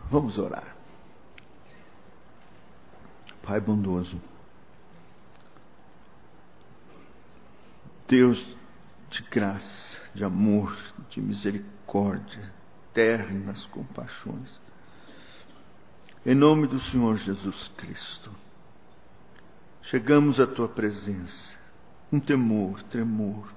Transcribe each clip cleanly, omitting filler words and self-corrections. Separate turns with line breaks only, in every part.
Vamos orar. Pai bondoso, Deus de graça, de amor, de misericórdia, eternas compaixões, em nome do Senhor Jesus Cristo, chegamos à Tua presença, com temor, tremor.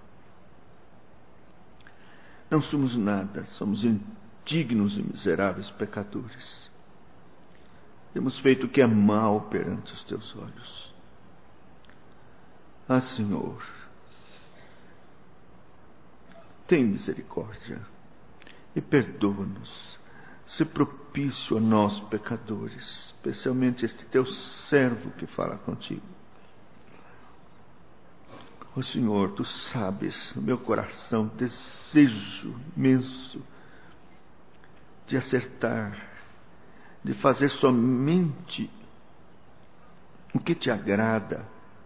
Não somos nada, somos indignos e miseráveis pecadores. Temos feito o que é mal perante os Teus olhos. Ah, Senhor, tem misericórdia e perdoa-nos. Se propício a nós, pecadores, especialmente este Teu servo que fala contigo. Ó Senhor, Tu sabes o meu coração, desejo imenso de acertar, de fazer somente o que Te agrada,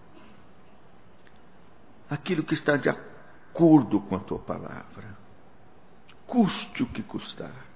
aquilo que está de acordo com a Tua palavra, custe o que custar.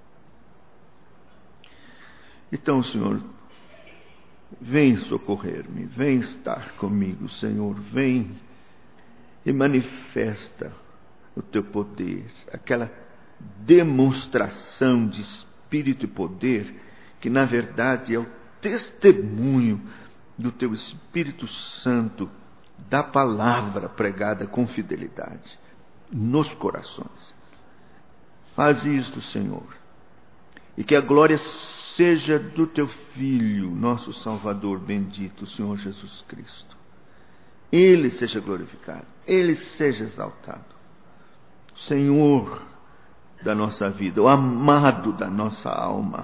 Então, Senhor, vem socorrer-me, vem estar comigo, Senhor, vem e manifesta o Teu poder, aquela demonstração de espírito e poder, que na verdade é o testemunho do Teu Espírito Santo, da palavra pregada com fidelidade nos corações. Faz isto, Senhor, e que a glória seja do Teu Filho, nosso Salvador bendito, o Senhor Jesus Cristo. Ele seja glorificado, Ele seja exaltado, Senhor da nossa vida, o amado da nossa alma.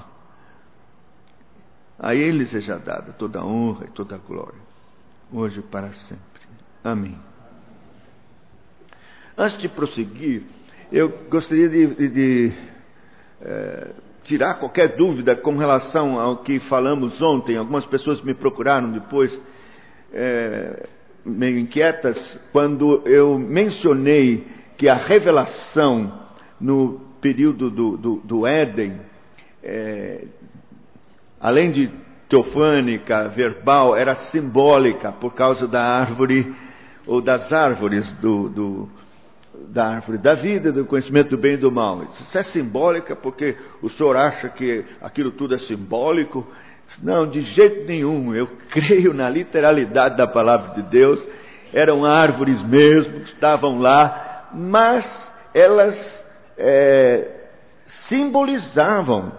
A Ele seja dada toda a honra e toda a glória, hoje e para sempre. Amém. Antes de prosseguir, eu gostaria de tirar qualquer dúvida com relação ao que falamos ontem. Algumas pessoas me procuraram depois, meio inquietas, quando eu mencionei que a revelação no período do Éden, além de teofânica, verbal, era simbólica por causa da árvore, ou das árvores da árvore da vida, do conhecimento do bem e do mal. Isso é simbólica porque o senhor acha que aquilo tudo é simbólico? Não, de jeito nenhum. Eu creio na literalidade da palavra de Deus. Eram árvores mesmo, estavam lá, mas elas simbolizavam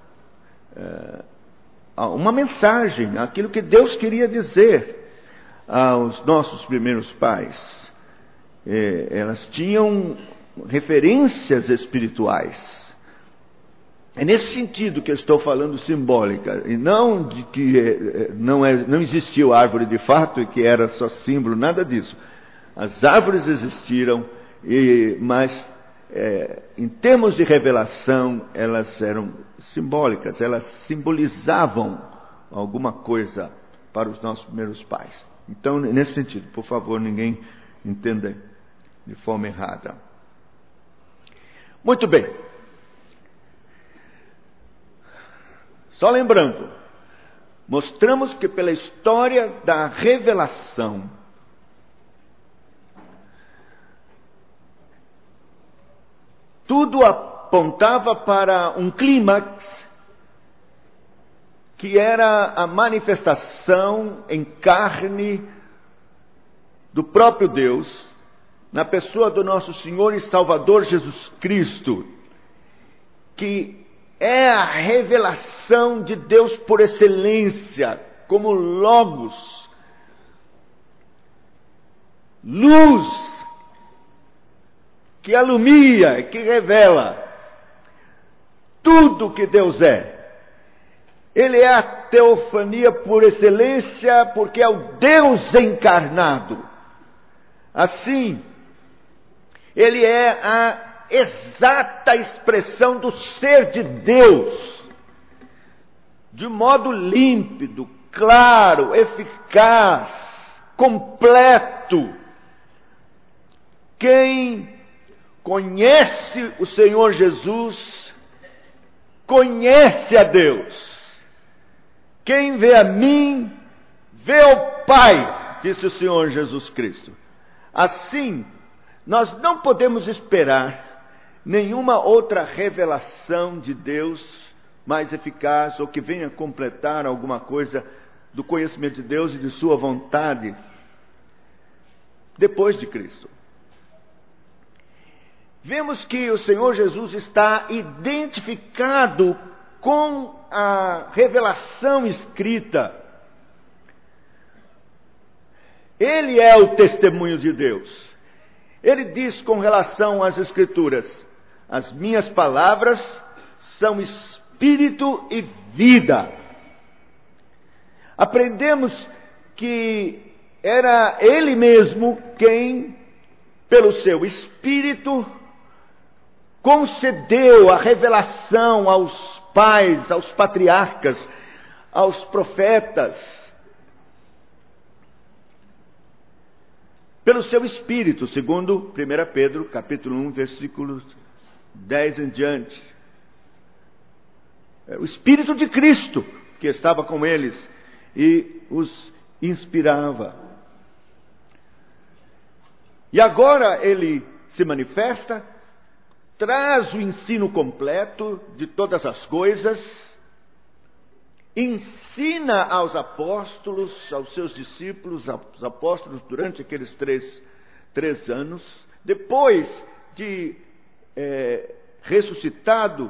uma mensagem, aquilo que Deus queria dizer aos nossos primeiros pais. Elas tinham referências espirituais. É nesse sentido que eu estou falando simbólica, e não de que não existiu árvore de fato e que era só símbolo, nada disso. As árvores existiram, mas em termos de revelação, elas eram simbólicas, elas simbolizavam alguma coisa para os nossos primeiros pais. Então, nesse sentido, por favor, ninguém entenda de forma errada. Muito bem. Só lembrando, mostramos que pela história da revelação, tudo apontava para um clímax, que era a manifestação em carne do próprio Deus, na pessoa do nosso Senhor e Salvador Jesus Cristo, que é a revelação de Deus por excelência, como Logos, luz, que alumia, que revela tudo que Deus é. Ele é a teofania por excelência, porque é o Deus encarnado. Assim, Ele é a exata expressão do ser de Deus, de modo límpido, claro, eficaz, completo. Quem conhece o Senhor Jesus conhece a Deus. Quem vê a mim, vê o Pai, disse o Senhor Jesus Cristo. Assim, nós não podemos esperar nenhuma outra revelação de Deus mais eficaz ou que venha completar alguma coisa do conhecimento de Deus e de sua vontade depois de Cristo. Vemos que o Senhor Jesus está identificado com a revelação escrita. Ele é o testemunho de Deus. Ele diz com relação às Escrituras: as minhas palavras são espírito e vida. Aprendemos que era Ele mesmo quem, pelo seu Espírito, concedeu a revelação aos pais, aos patriarcas, aos profetas, pelo seu Espírito, segundo 1 Pedro, capítulo 1, versículos 10 em diante. O Espírito de Cristo que estava com eles e os inspirava. E agora ele se manifesta, traz o ensino completo de todas as coisas, ensina aos apóstolos, aos seus discípulos, aos apóstolos durante aqueles três anos. Depois de ressuscitado,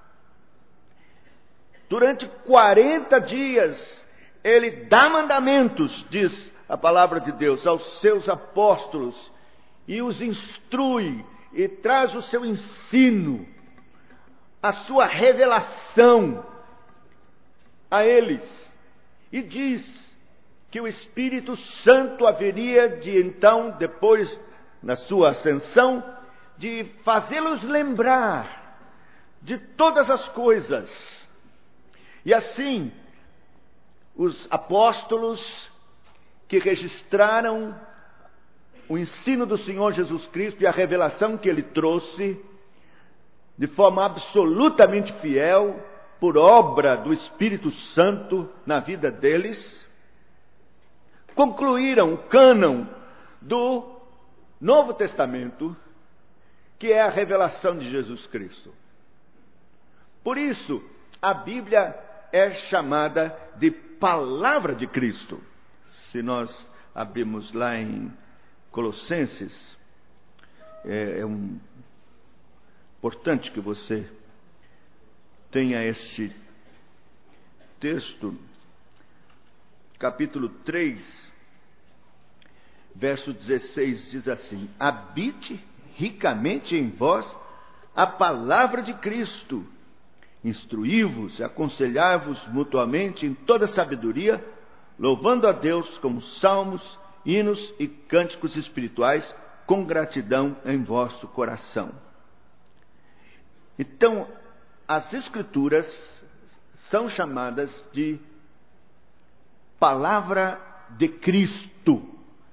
durante 40 dias, ele dá mandamentos, diz a palavra de Deus, aos seus apóstolos, e os instrui, e traz o seu ensino, a sua revelação a eles. E diz que o Espírito Santo haveria de então, depois, na sua ascensão, de fazê-los lembrar de todas as coisas. E assim, os apóstolos que registraram o ensino do Senhor Jesus Cristo e a revelação que Ele trouxe, de forma absolutamente fiel, por obra do Espírito Santo na vida deles, concluíram o cânon do Novo Testamento, que é a revelação de Jesus Cristo. Por isso, a Bíblia é chamada de Palavra de Cristo. Se nós abrirmos lá em Colossenses, é importante que você tenha este texto, capítulo 3, verso 16, diz assim: habite ricamente em vós a palavra de Cristo, instruí-vos e aconselhai-vos mutuamente em toda sabedoria, louvando a Deus com salmos, hinos e cânticos espirituais, com gratidão em vosso coração. Então, as Escrituras são chamadas de Palavra de Cristo,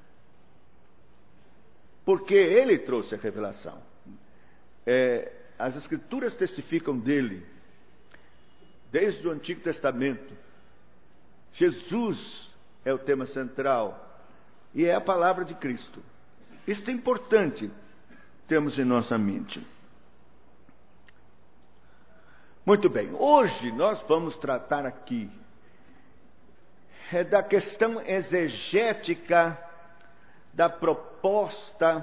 porque Ele trouxe a revelação. As Escrituras testificam dele, desde o Antigo Testamento. Jesus é o tema central e é a palavra de Cristo. Isso é importante termos em nossa mente. Muito bem, hoje nós vamos tratar aqui da questão exegética da proposta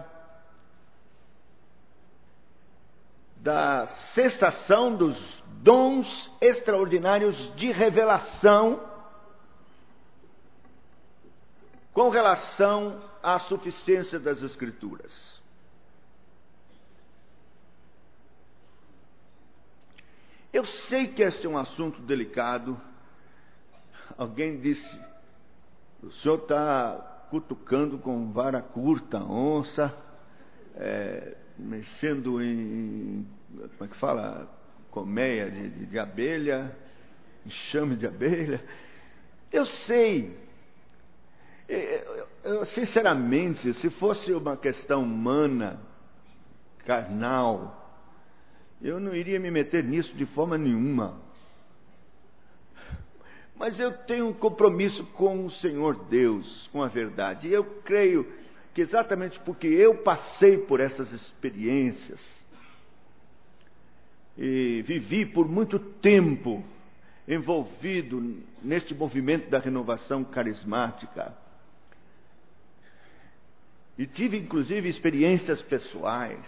da cessação dos dons extraordinários de revelação com relação à suficiência das Escrituras. Eu sei que este é um assunto delicado. Alguém disse: o senhor está cutucando com vara curta, onça, mexendo em, como é que fala, colmeia de abelha, enxame de abelha. Eu sei. Eu, sinceramente, se fosse uma questão humana, carnal, eu não iria me meter nisso de forma nenhuma. Mas eu tenho um compromisso com o Senhor Deus, com a verdade. E eu creio que exatamente porque eu passei por essas experiências e vivi por muito tempo envolvido neste movimento da renovação carismática, e tive inclusive experiências pessoais,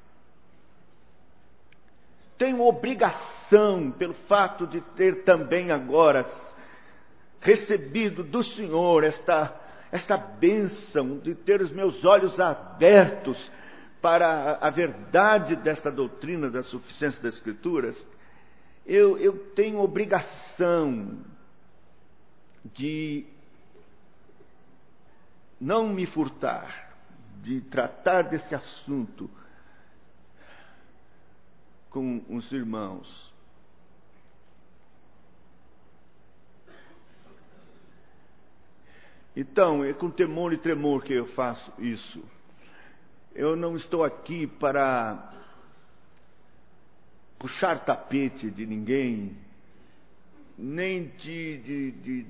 tenho obrigação, pelo fato de ter também agora recebido do Senhor esta bênção de ter os meus olhos abertos para a verdade desta doutrina da suficiência das Escrituras, eu tenho obrigação de não me furtar, de tratar desse assunto com os irmãos. Então, é com temor e tremor que eu faço isso. Eu não estou aqui para puxar tapete de ninguém, nem de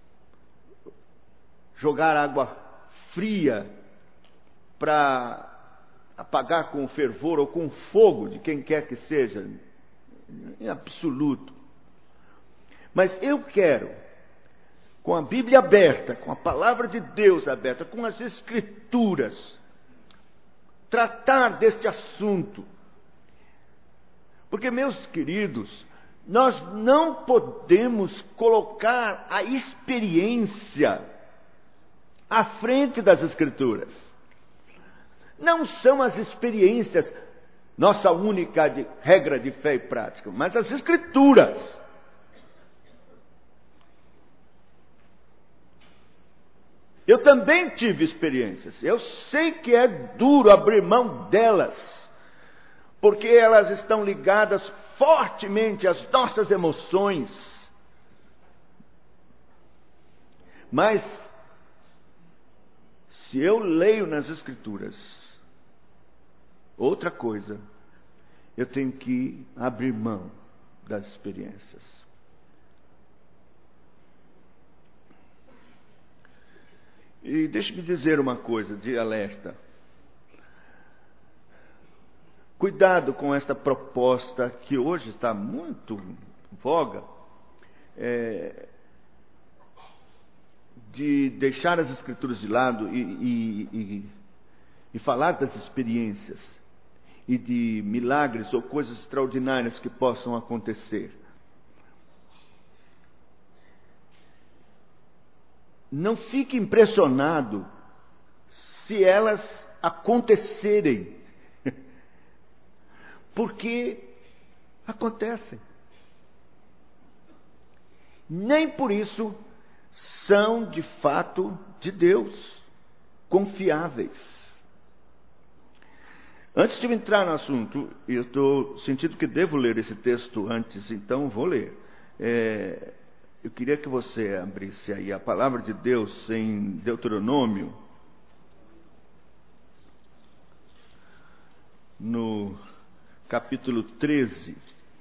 jogar água fria para apagar com o fervor ou com o fogo de quem quer que seja, em absoluto. Mas eu quero, com a Bíblia aberta, com a palavra de Deus aberta, com as Escrituras, tratar deste assunto. Porque, meus queridos, nós não podemos colocar a experiência à frente das Escrituras. Não são as experiências nossa única regra de fé e prática, mas as Escrituras. Eu também tive experiências. Eu sei que é duro abrir mão delas, porque elas estão ligadas fortemente às nossas emoções. Mas, se eu leio nas Escrituras outra coisa, eu tenho que abrir mão das experiências. E deixe-me dizer uma coisa de alerta. Cuidado com esta proposta que hoje está muito em voga, de deixar as Escrituras de lado e falar das experiências e de milagres ou coisas extraordinárias que possam acontecer. Não fique impressionado se elas acontecerem, porque acontecem. Nem por isso são de fato de Deus, confiáveis. Antes de eu entrar no assunto, eu estou sentindo que devo ler esse texto antes, então vou ler. Eu queria que você abrisse aí a palavra de Deus em Deuteronômio, no capítulo 13.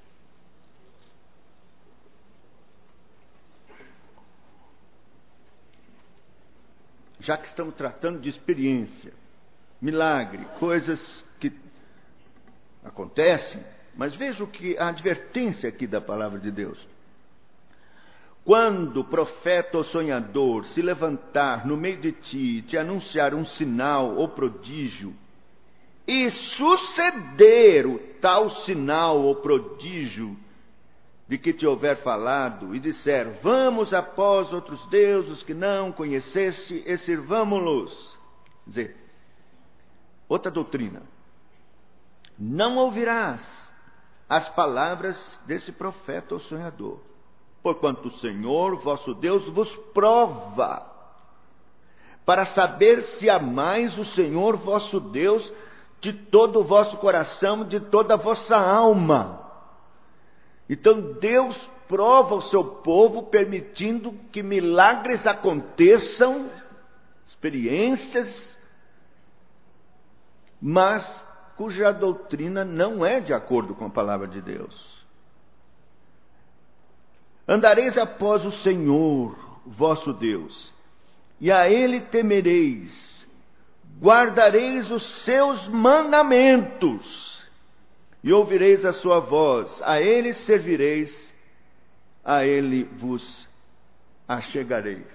Já que estamos tratando de experiência, milagre, coisas que acontecem, mas veja a advertência aqui da palavra de Deus. Quando o profeta ou sonhador se levantar no meio de ti e te anunciar um sinal ou prodígio, e suceder o tal sinal ou prodígio de que te houver falado, e disser, vamos após outros deuses que não conheceste e sirvamo-los. Quer dizer, outra doutrina. Não ouvirás as palavras desse profeta ou sonhador, porquanto o Senhor vosso Deus vos prova, para saber se amais o Senhor vosso Deus de todo o vosso coração, de toda a vossa alma. Então Deus prova o seu povo, permitindo que milagres aconteçam, experiências, mas cuja doutrina não é de acordo com a palavra de Deus. Andareis após o Senhor, vosso Deus, e a Ele temereis, guardareis os seus mandamentos, e ouvireis a sua voz, a Ele servireis, a Ele vos achegareis.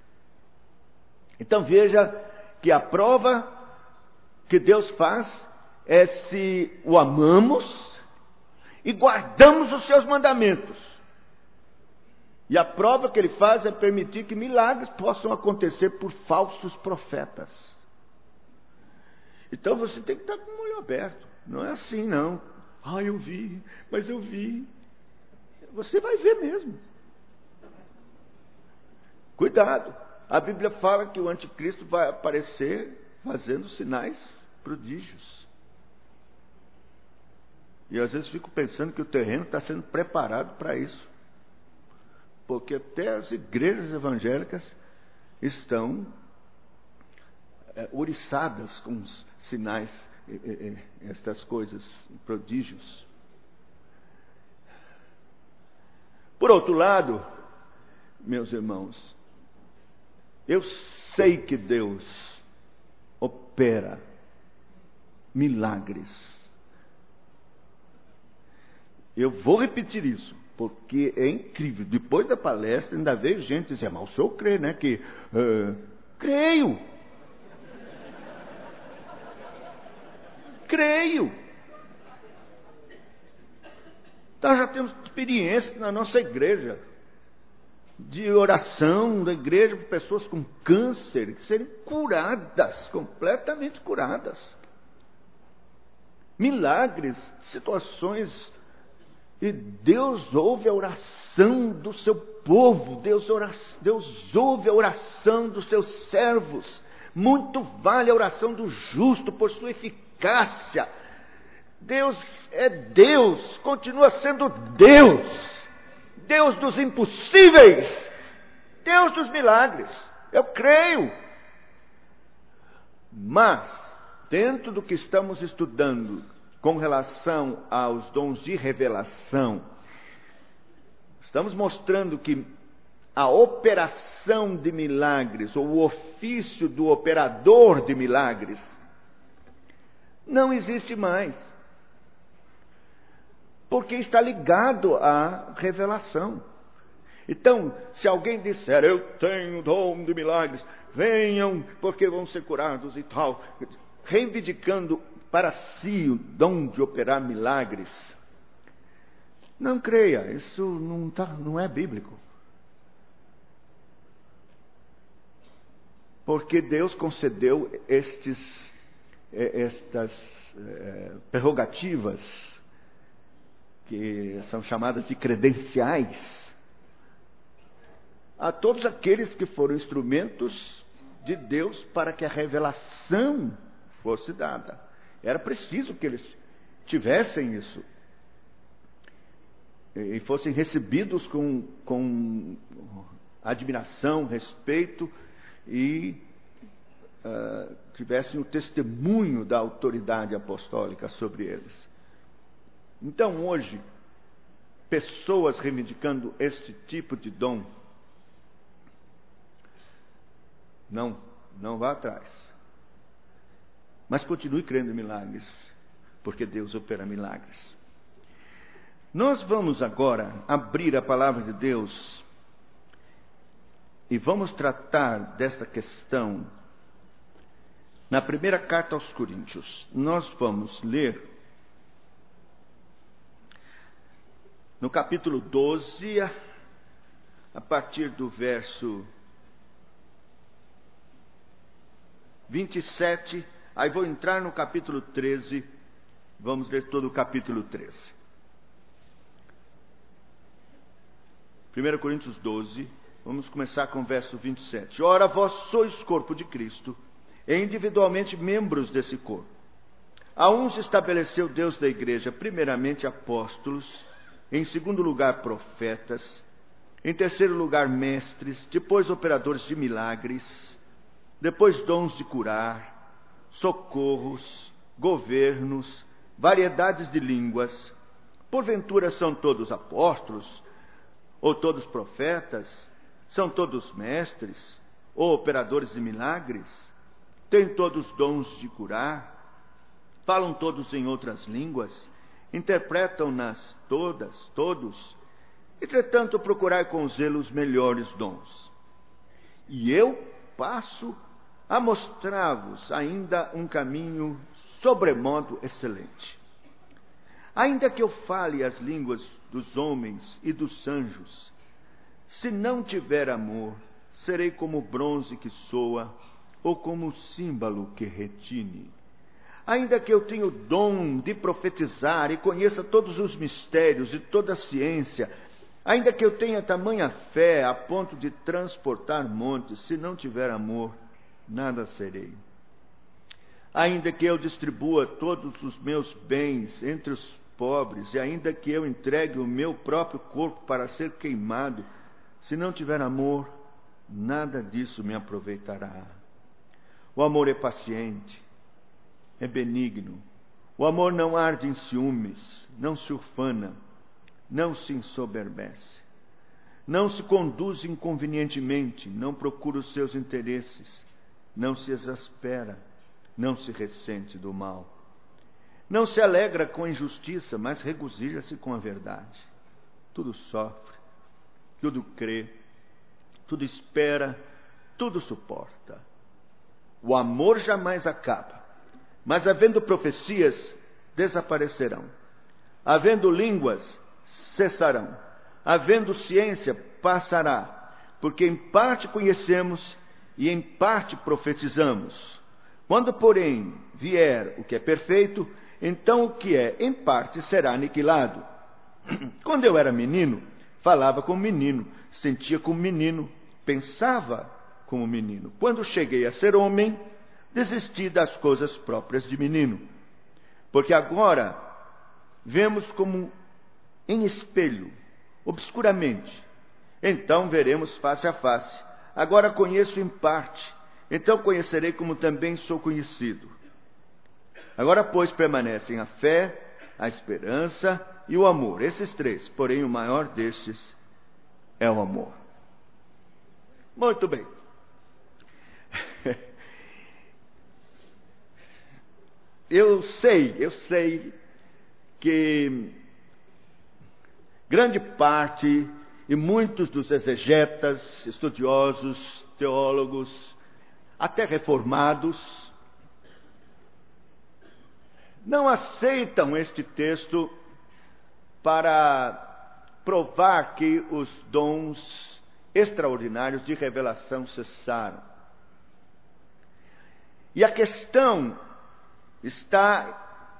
Então veja que a prova que Deus faz é se o amamos e guardamos os seus mandamentos. E a prova que ele faz é permitir que milagres possam acontecer por falsos profetas. Então você tem que estar com o olho aberto. Não é assim, não. Eu vi, mas eu vi. Você vai ver mesmo. Cuidado. A Bíblia fala que o anticristo vai aparecer fazendo sinais, prodígios. E às vezes fico pensando que o terreno está sendo preparado para isso. Porque até as igrejas evangélicas estão ouriçadas com os sinais, estas coisas, prodígios. Por outro lado, meus irmãos, eu sei que Deus opera milagres. Eu vou repetir isso, porque é incrível. Depois da palestra ainda vejo gente dizer, mas o senhor crê, né? Creio. Creio. Nós já temos experiência na nossa igreja de oração da igreja para pessoas com câncer serem curadas, completamente curadas. Milagres, situações. E Deus ouve a oração do seu povo, Deus ouve a oração dos seus servos. Muito vale a oração do justo por sua eficácia. Deus é Deus, continua sendo Deus. Deus dos impossíveis, Deus dos milagres. Eu creio. Mas, dentro do que estamos estudando, com relação aos dons de revelação, estamos mostrando que a operação de milagres, ou o ofício do operador de milagres, não existe mais. Porque está ligado à revelação. Então, se alguém disser, eu tenho dom de milagres, venham porque vão ser curados e tal, reivindicando para si o dom de operar milagres, não creia, isso não é bíblico. Porque Deus concedeu estas prerrogativas, que são chamadas de credenciais, a todos aqueles que foram instrumentos de Deus para que a revelação fosse dada. Era preciso que eles tivessem isso e fossem recebidos com admiração, respeito e tivessem o testemunho da autoridade apostólica sobre eles. Então hoje, pessoas reivindicando este tipo de dom, não vá atrás. Mas continue crendo em milagres, porque Deus opera milagres. Nós vamos agora abrir a palavra de Deus e vamos tratar desta questão na primeira carta aos Coríntios. Nós vamos ler no capítulo 12, a partir do verso 27, aí vou entrar no capítulo 13, vamos ler todo o capítulo 13. 1 Coríntios 12, vamos começar com o verso 27. Ora, vós sois corpo de Cristo, e individualmente membros desse corpo. A uns estabeleceu Deus da igreja, primeiramente apóstolos, em segundo lugar profetas, em terceiro lugar mestres, depois operadores de milagres, depois dons de curar, socorros, governos, variedades de línguas. Porventura são todos apóstolos? Ou todos profetas? São todos mestres? Ou operadores de milagres? Têm todos dons de curar? Falam todos em outras línguas? Interpretam-nas todos? Entretanto, procurai com zelo os melhores dons. E eu passo a mostrar-vos ainda um caminho sobremodo excelente. Ainda que eu fale as línguas dos homens e dos anjos, se não tiver amor, serei como bronze que soa, ou como símbolo que retine. Ainda que eu tenha o dom de profetizar e conheça todos os mistérios e toda a ciência, ainda que eu tenha tamanha fé a ponto de transportar montes, se não tiver amor, nada serei. Ainda que eu distribua todos os meus bens entre os pobres, e ainda que eu entregue o meu próprio corpo para ser queimado, se não tiver amor, nada disso me aproveitará. O amor é paciente, é benigno. O amor não arde em ciúmes, não se ufana, não se ensoberbece, não se conduz inconvenientemente, não procura os seus interesses, não se exaspera, não se ressente do mal. Não se alegra com a injustiça, mas regozija-se com a verdade. Tudo sofre, tudo crê, tudo espera, tudo suporta. O amor jamais acaba, mas havendo profecias, desaparecerão. Havendo línguas, cessarão. Havendo ciência, passará. Porque em parte conhecemos e em parte profetizamos. Quando, porém, vier o que é perfeito, então o que é em parte será aniquilado. Quando eu era menino, falava como menino, sentia como menino, pensava como menino. Quando cheguei a ser homem, desisti das coisas próprias de menino. Porque agora vemos como em espelho, obscuramente. Então veremos face a face. Agora conheço em parte, então conhecerei como também sou conhecido. Agora, pois, permanecem a fé, a esperança e o amor. Esses três, porém o maior destes é o amor. Muito bem. Eu sei que grande parte e muitos dos exegetas, estudiosos, teólogos, até reformados, não aceitam este texto para provar que os dons extraordinários de revelação cessaram. E a questão está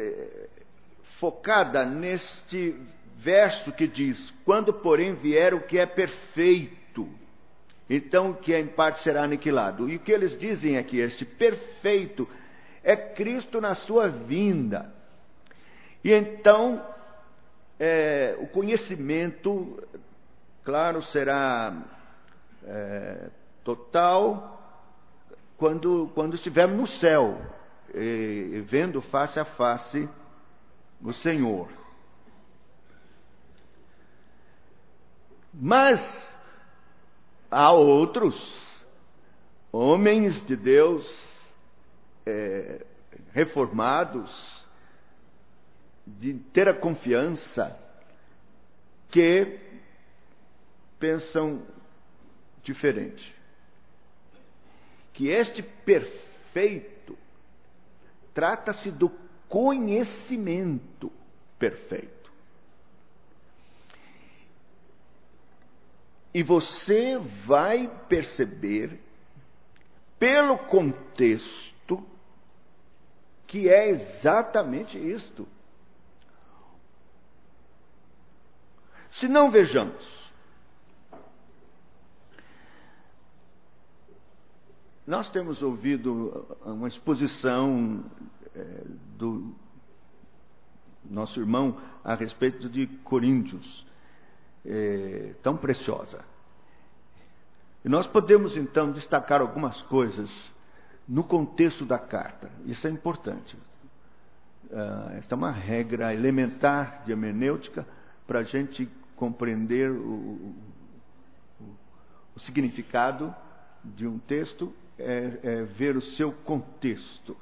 focada neste verso que diz: quando, porém, vier o que é perfeito, então o que é em parte será aniquilado. E o que eles dizem aqui, este perfeito, é Cristo na sua vinda. E então, o conhecimento, claro, será total quando estivermos no céu, vendo face a face o Senhor. Mas há outros homens de Deus reformados, de inteira confiança, que pensam diferente. Que este perfeito trata-se do conhecimento perfeito. E você vai perceber, pelo contexto, que é exatamente isto. Se não, vejamos. Nós temos ouvido uma exposição do nosso irmão a respeito de Coríntios, tão preciosa. E nós podemos então destacar algumas coisas no contexto da carta. Isso é importante. esta é uma regra elementar de hermenêutica para a gente compreender o significado de um texto, é ver o seu contexto.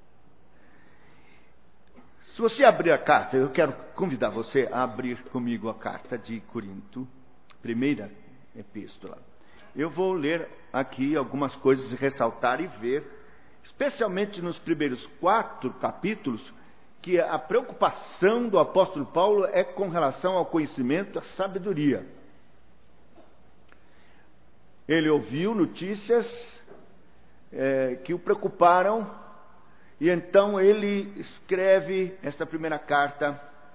Se você abrir a carta, eu quero convidar você a abrir comigo a carta de Corinto, primeira epístola. Eu vou ler aqui algumas coisas e ressaltar e ver, especialmente nos primeiros 4 capítulos, que a preocupação do apóstolo Paulo é com relação ao conhecimento, à sabedoria. Ele ouviu notícias que o preocuparam, e então ele escreve esta primeira carta.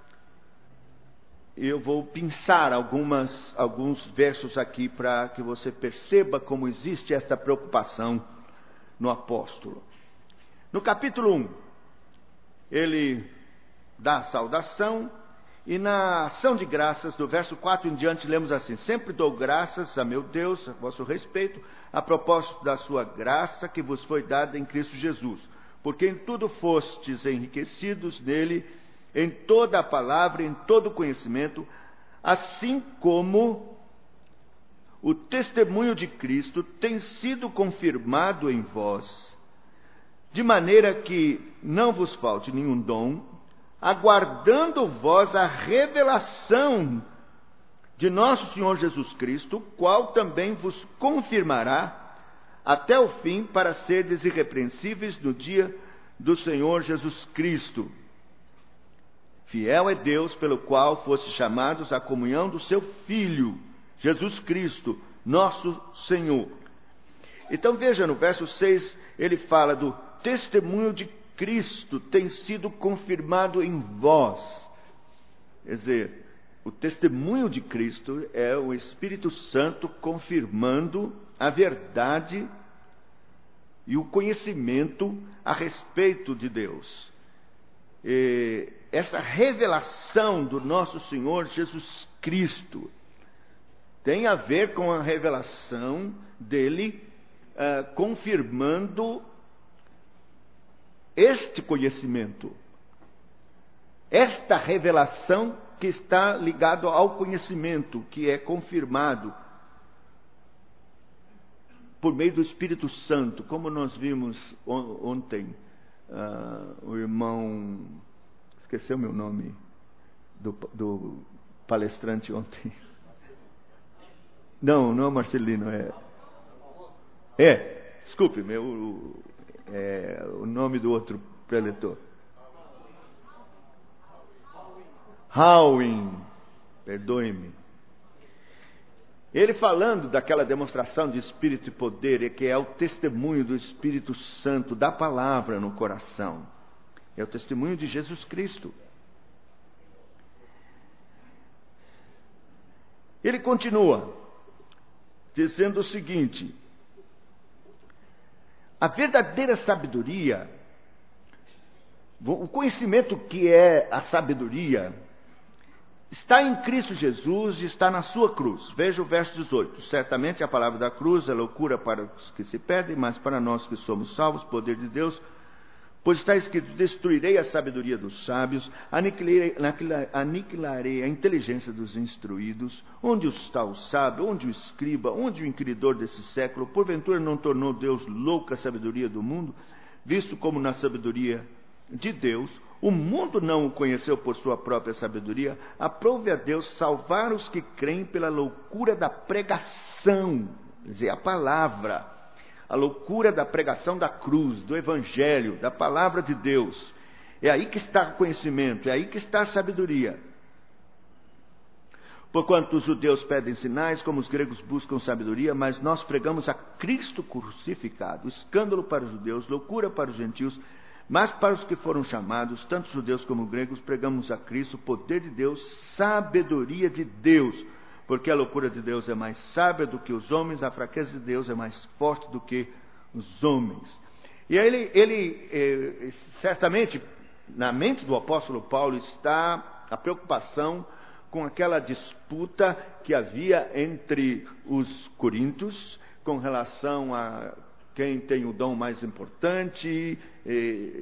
Eu vou pensar alguns versos aqui para que você perceba como existe esta preocupação no apóstolo. No capítulo 1, ele dá a saudação, e na ação de graças, do verso 4 em diante, lemos assim: sempre dou graças a meu Deus, a vosso respeito, a propósito da sua graça que vos foi dada em Cristo Jesus, porque em tudo fostes enriquecidos nele, em toda a palavra, em todo o conhecimento, assim como o testemunho de Cristo tem sido confirmado em vós, de maneira que não vos falte nenhum dom, aguardando vós a revelação de nosso Senhor Jesus Cristo, o qual também vos confirmará até o fim, para serdes irrepreensíveis no dia do Senhor Jesus Cristo. Fiel é Deus, pelo qual foste chamados à comunhão do seu Filho, Jesus Cristo, nosso Senhor. Então veja, no verso 6, ele fala do testemunho de Cristo tem sido confirmado em vós. Quer dizer, o testemunho de Cristo é o Espírito Santo confirmando a verdade e o conhecimento a respeito de Deus. E essa revelação do nosso Senhor Jesus Cristo tem a ver com a revelação dele confirmando este conhecimento, esta revelação que está ligado ao conhecimento, que é confirmado por meio do Espírito Santo, como nós vimos ontem. O irmão, esqueceu meu nome, do palestrante ontem. Não é Marcelino, desculpe, o nome do outro preletor. Howin, perdoe-me. Ele falando daquela demonstração de Espírito e poder, que é o testemunho do Espírito Santo, da palavra no coração. É o testemunho de Jesus Cristo. Ele continua dizendo o seguinte: a verdadeira sabedoria, o conhecimento que é a sabedoria, está em Cristo Jesus e está na sua cruz. Veja o verso 18. Certamente a palavra da cruz é loucura para os que se perdem, mas para nós que somos salvos, poder de Deus. Pois está escrito: destruirei a sabedoria dos sábios, aniquilarei a inteligência dos instruídos. Onde está o sábio? Onde o escriba? Onde o inquiridor desse século? Porventura não tornou Deus louca a sabedoria do mundo? Visto como na sabedoria de Deus o mundo não o conheceu por sua própria sabedoria, aprove a Deus salvar os que creem pela loucura da pregação, quer dizer, a palavra, a loucura da pregação da cruz, do evangelho, da palavra de Deus. É aí que está o conhecimento, é aí que está a sabedoria. Porquanto os judeus pedem sinais, como os gregos buscam sabedoria, mas nós pregamos a Cristo crucificado, escândalo para os judeus, loucura para os gentios. Mas para os que foram chamados, tanto judeus como gregos, pregamos a Cristo, poder de Deus, sabedoria de Deus. Porque a loucura de Deus é mais sábia do que os homens, a fraqueza de Deus é mais forte do que os homens. E aí ele certamente, na mente do apóstolo Paulo, está a preocupação com aquela disputa que havia entre os coríntios, com relação a quem tem o dom mais importante,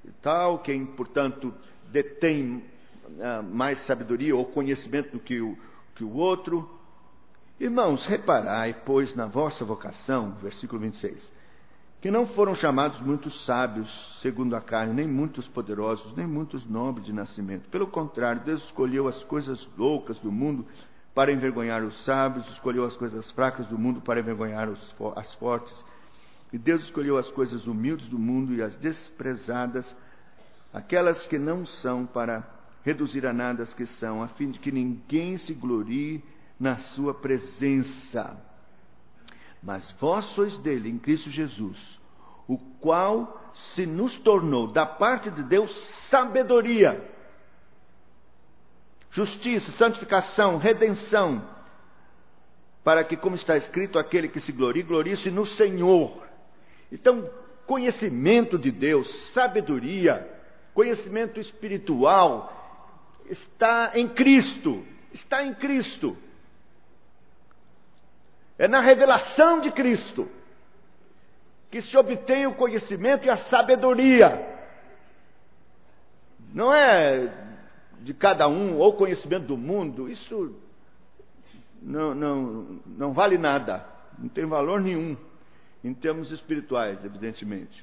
tal, quem, portanto, detém mais sabedoria ou conhecimento do que o outro. Irmãos, reparai, pois, na vossa vocação, versículo 26, que não foram chamados muitos sábios, segundo a carne, nem muitos poderosos, nem muitos nobres de nascimento. Pelo contrário, Deus escolheu as coisas loucas do mundo para envergonhar os sábios, escolheu as coisas fracas do mundo para envergonhar as fortes. E Deus escolheu as coisas humildes do mundo e as desprezadas, aquelas que não são, para reduzir a nada as que são, a fim de que ninguém se glorie na sua presença. Mas vós sois dele, em Cristo Jesus, o qual se nos tornou, da parte de Deus, sabedoria, justiça, santificação, redenção, para que, como está escrito, aquele que se glorie, glorie-se no Senhor. Então, conhecimento de Deus, sabedoria, conhecimento espiritual, está em Cristo. Está em Cristo. É na revelação de Cristo que se obtém o conhecimento e a sabedoria. Não é de cada um ou conhecimento do mundo. Isso não vale nada. Não tem valor nenhum em termos espirituais, evidentemente.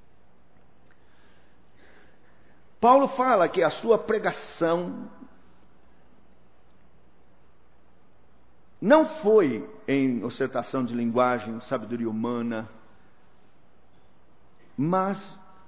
Paulo fala que a sua pregação não foi em ostentação de linguagem, sabedoria humana, mas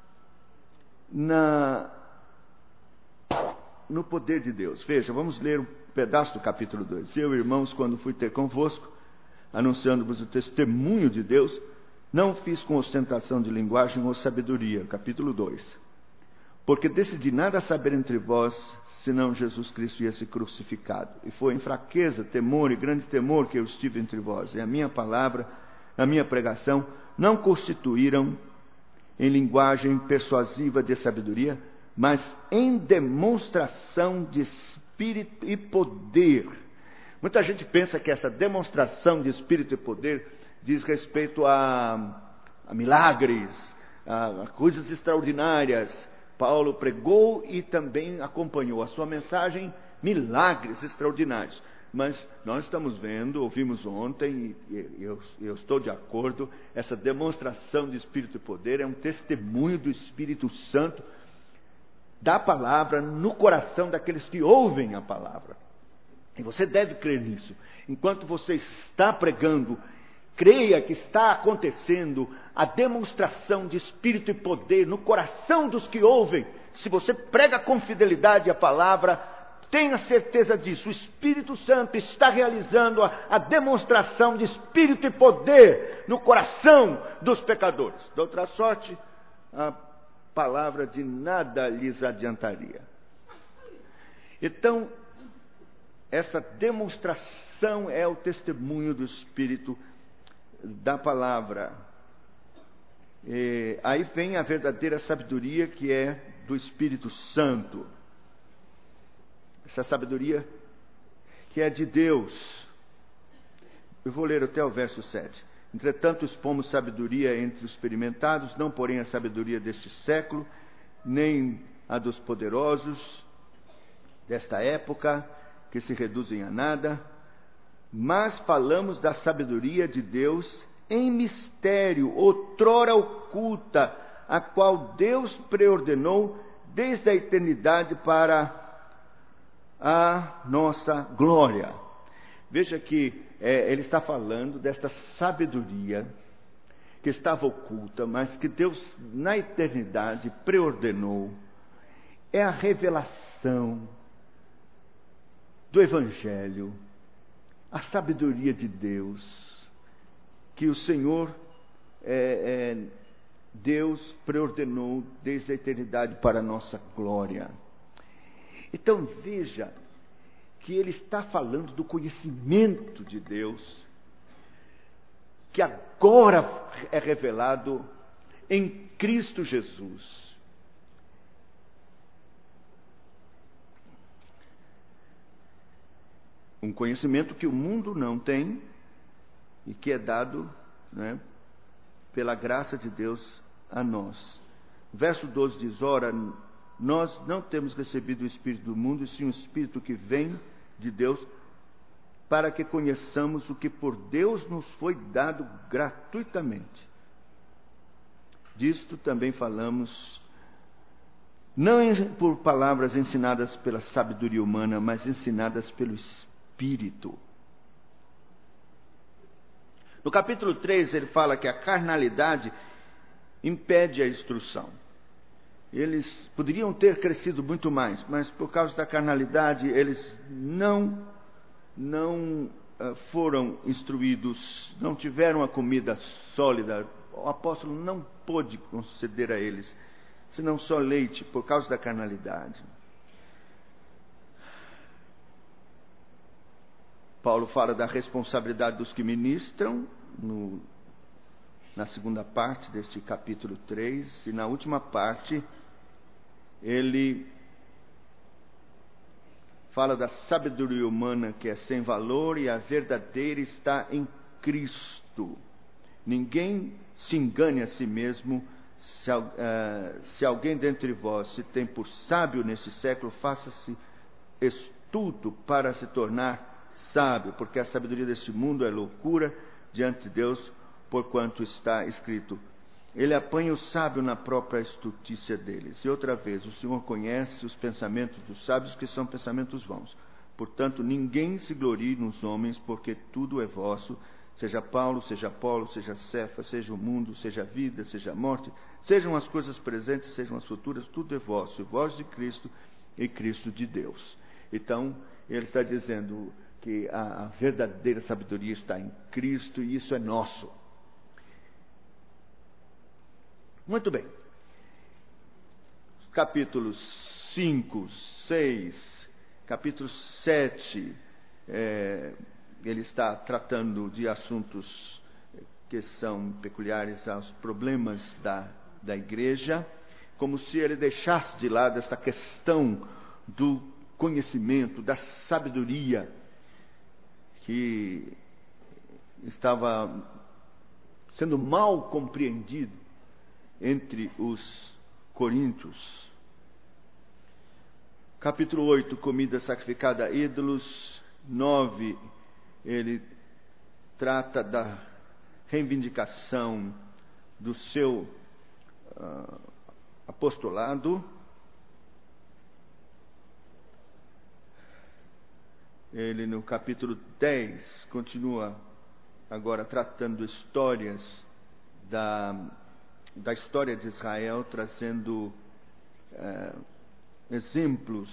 no poder de Deus. Veja, vamos ler um pedaço do capítulo 2. Eu, irmãos, quando fui ter convosco, anunciando-vos o testemunho de Deus, não fiz com ostentação de linguagem ou sabedoria. Capítulo 2. Porque decidi nada saber entre vós, senão Jesus Cristo ia ser crucificado. E foi em fraqueza, temor e grande temor que eu estive entre vós. E a minha palavra, a minha pregação, não constituíram em linguagem persuasiva de sabedoria, mas em demonstração de espírito e poder. Muita gente pensa que essa demonstração de espírito e poder diz respeito a milagres, a coisas extraordinárias. Paulo pregou e também acompanhou a sua mensagem milagres extraordinários. Mas nós estamos vendo, ouvimos ontem, e eu estou de acordo, essa demonstração de Espírito e poder é um testemunho do Espírito Santo, da palavra, no coração daqueles que ouvem a palavra. E você deve crer nisso. Enquanto você está pregando, creia que está acontecendo a demonstração de Espírito e poder no coração dos que ouvem. Se você prega com fidelidade a palavra, tenha certeza disso. O Espírito Santo está realizando a demonstração de Espírito e poder no coração dos pecadores. De outra sorte, a palavra de nada lhes adiantaria. Então, essa demonstração é o testemunho do Espírito da palavra. Aí vem a verdadeira sabedoria, que é do Espírito Santo. Essa sabedoria que é de Deus. Eu vou ler até o verso 7. Entretanto, expomos sabedoria entre os experimentados, não porém a sabedoria deste século, nem a dos poderosos desta época, que se reduzem a nada, mas falamos da sabedoria de Deus em mistério, outrora oculta, a qual Deus preordenou desde a eternidade para a nossa glória. Veja que ele está falando desta sabedoria que estava oculta, mas que Deus na eternidade preordenou. É a revelação do Evangelho, a sabedoria de Deus, que o Senhor, Deus preordenou desde a eternidade para a nossa glória. Então veja que ele está falando do conhecimento de Deus, que agora é revelado em Cristo Jesus. Um conhecimento que o mundo não tem e que é dado, pela graça de Deus a nós. verso 12 diz: ora, nós não temos recebido o Espírito do mundo, e sim o Espírito que vem de Deus, para que conheçamos o que por Deus nos foi dado gratuitamente. Disto também falamos, não por palavras ensinadas pela sabedoria humana, mas ensinadas pelo Espírito. No capítulo 3 ele fala que a carnalidade impede a instrução. Eles poderiam ter crescido muito mais, mas por causa da carnalidade eles não foram instruídos, não tiveram a comida sólida. O apóstolo não pôde conceder a eles, senão só leite, por causa da carnalidade. Paulo fala da responsabilidade dos que ministram, na segunda parte deste capítulo 3, e na última parte, ele fala da sabedoria humana que é sem valor e a verdadeira está em Cristo. Ninguém se engane a si mesmo. Se alguém dentre vós se tem por sábio neste século, faça-se estudo para se tornar sábio, porque a sabedoria deste mundo é loucura diante de Deus, porquanto está escrito: ele apanha o sábio na própria estultícia deles. E outra vez, o Senhor conhece os pensamentos dos sábios, que são pensamentos vãos. Portanto, ninguém se glorie nos homens, porque tudo é vosso, seja Paulo, seja Apolo, seja Cefa, seja o mundo, seja a vida, seja a morte, sejam as coisas presentes, sejam as futuras, tudo é vosso, e vós de Cristo e Cristo de Deus. Então, ele está dizendo que a verdadeira sabedoria está em Cristo, e isso é nosso. Muito bem. Capítulos 5, 6, capítulo 7, ele está tratando de assuntos que são peculiares aos problemas da igreja, como se ele deixasse de lado essa questão do conhecimento, da sabedoria, que estava sendo mal compreendido entre os coríntios. Capítulo 8, comida sacrificada a ídolos. 9, ele trata da reivindicação do seu apostolado. Ele, no capítulo 10, continua agora tratando histórias da história de Israel, trazendo exemplos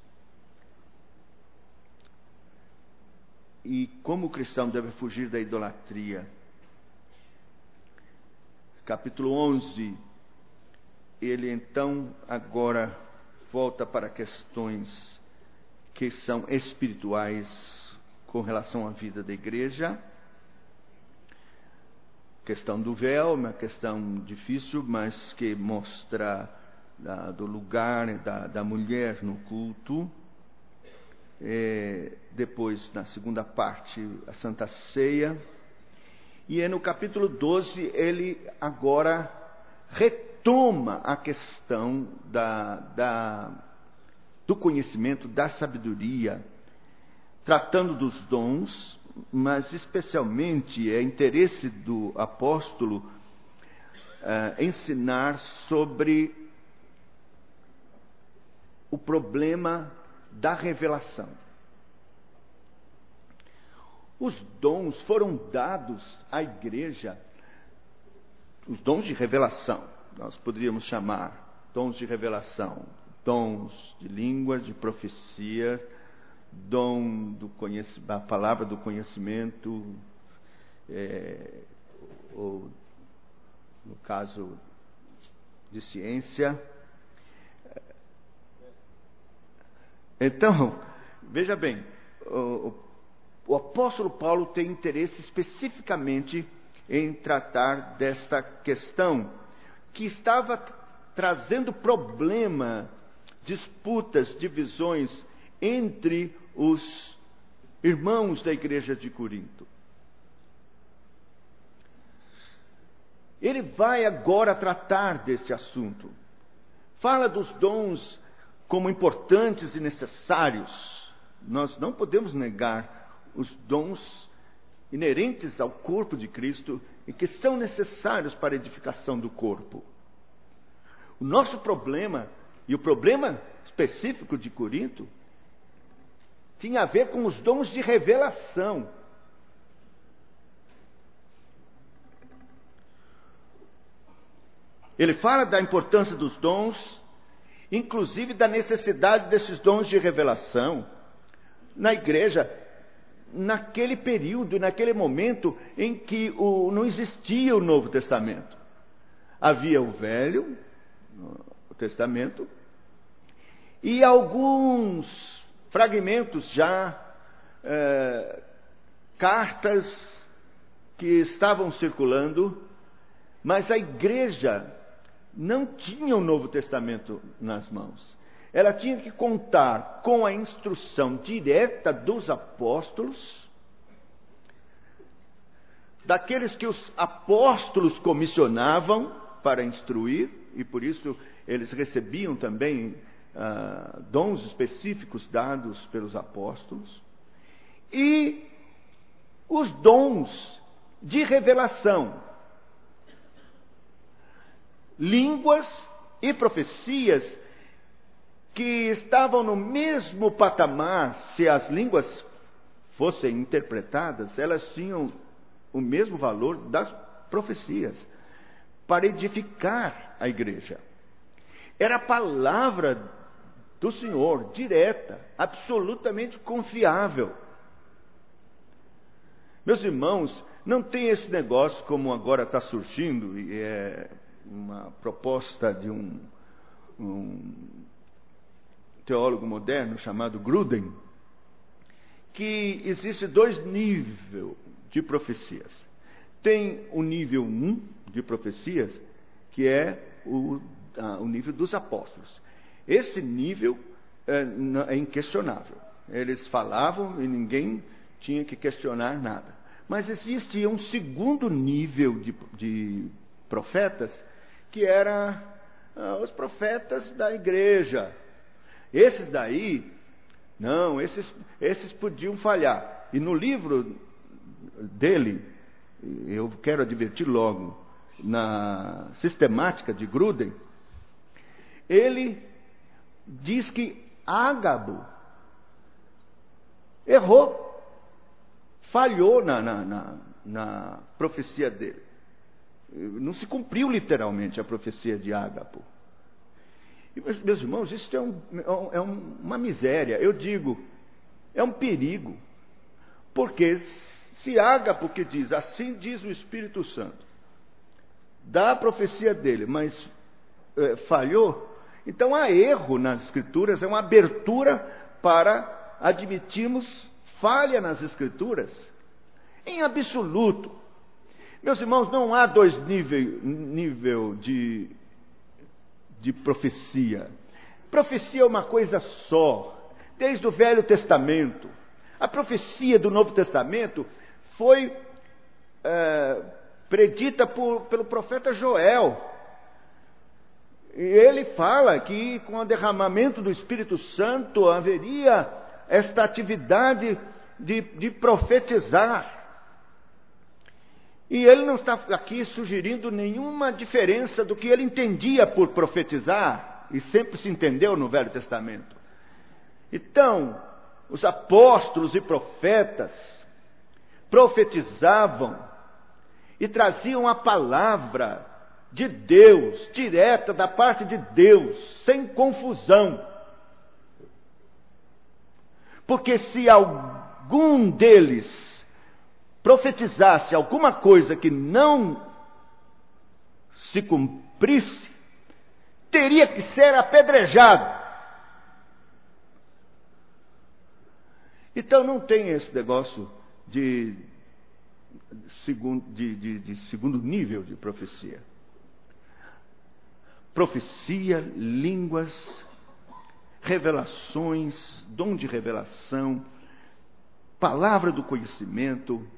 e como o cristão deve fugir da idolatria. Capítulo 11, ele então agora volta para questões que são espirituais com relação à vida da igreja. Questão do véu, uma questão difícil, mas que mostra do lugar da mulher no culto. Depois, na segunda parte, a Santa Ceia. E no capítulo 12, ele agora retoma a questão do conhecimento, da sabedoria, tratando dos dons, mas especialmente é interesse do apóstolo ensinar sobre o problema da revelação. Os dons foram dados à igreja, os dons de revelação, nós poderíamos chamar dons de revelação, dons de línguas, de profecia, dom da palavra do conhecimento, ou no caso de ciência. Então, veja bem, o apóstolo Paulo tem interesse especificamente em tratar desta questão que estava trazendo problema, disputas, divisões entre os irmãos da igreja de Corinto. Ele vai agora tratar deste assunto. fala dos dons como importantes e necessários. Nós não podemos negar os dons inerentes ao corpo de Cristo e que são necessários para a edificação do corpo. O nosso problema, e o problema específico de Corinto, tinha a ver com os dons de revelação. Ele fala da importância dos dons, inclusive da necessidade desses dons de revelação na igreja, naquele período, naquele momento em que não existia o Novo Testamento. Havia o Velho Testamento e alguns fragmentos já, cartas que estavam circulando, mas a igreja não tinha o Novo Testamento nas mãos. Ela tinha que contar com a instrução direta dos apóstolos, daqueles que os apóstolos comissionavam para instruir, e por isso eles recebiam também dons específicos dados pelos apóstolos, e os dons de revelação, línguas e profecias que estavam no mesmo patamar. Se as línguas fossem interpretadas, elas tinham o mesmo valor das profecias para edificar a igreja. Era a palavra do Senhor, direta, absolutamente confiável. Meus irmãos, não tem esse negócio como agora está surgindo, e é uma proposta de um teólogo moderno chamado Gruden, que existe 2 níveis de profecias. Tem o nível 1 de profecias, que é o nível dos apóstolos. Esse nível é inquestionável. Eles falavam e ninguém tinha que questionar nada. Mas existia um segundo nível de profetas, que eram os profetas da igreja. Esses daí, não, esses podiam falhar. E no livro dele, eu quero advertir logo, na sistemática de Gruden, ele diz que Ágabo errou, falhou na profecia dele. Não se cumpriu literalmente a profecia de Ágabo. E, meus irmãos, isso é uma miséria. Eu digo, é um perigo. Porque se Ágabo que diz, assim diz o Espírito Santo, dá a profecia dele, mas falhou, então há erro nas Escrituras, é uma abertura para admitirmos falha nas Escrituras. Em absoluto. Meus irmãos, não há 2 níveis de profecia. Profecia é uma coisa só, desde o Velho Testamento. A profecia do Novo Testamento foi predita pelo profeta Joel. E ele fala que com o derramamento do Espírito Santo haveria esta atividade de profetizar. E ele não está aqui sugerindo nenhuma diferença do que ele entendia por profetizar, e sempre se entendeu no Velho Testamento. Então, os apóstolos e profetas profetizavam e traziam a palavra de Deus, direta da parte de Deus, sem confusão. Porque se algum deles profetizasse alguma coisa que não se cumprisse, teria que ser apedrejado. Então não tem esse negócio de segundo nível de profecia. Profecia, línguas, revelações, dom de revelação, palavra do conhecimento,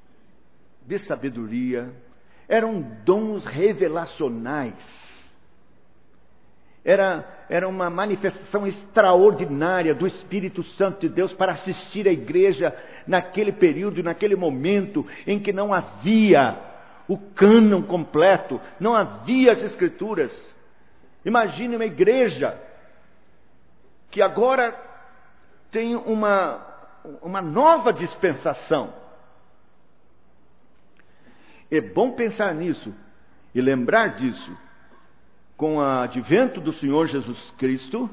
de sabedoria, eram dons revelacionais. Era uma manifestação extraordinária do Espírito Santo de Deus para assistir a igreja naquele período, naquele momento em que não havia o cânon completo, não havia as Escrituras. Imagine uma igreja que agora tem uma nova dispensação. É bom pensar nisso e lembrar disso. Com o advento do Senhor Jesus Cristo,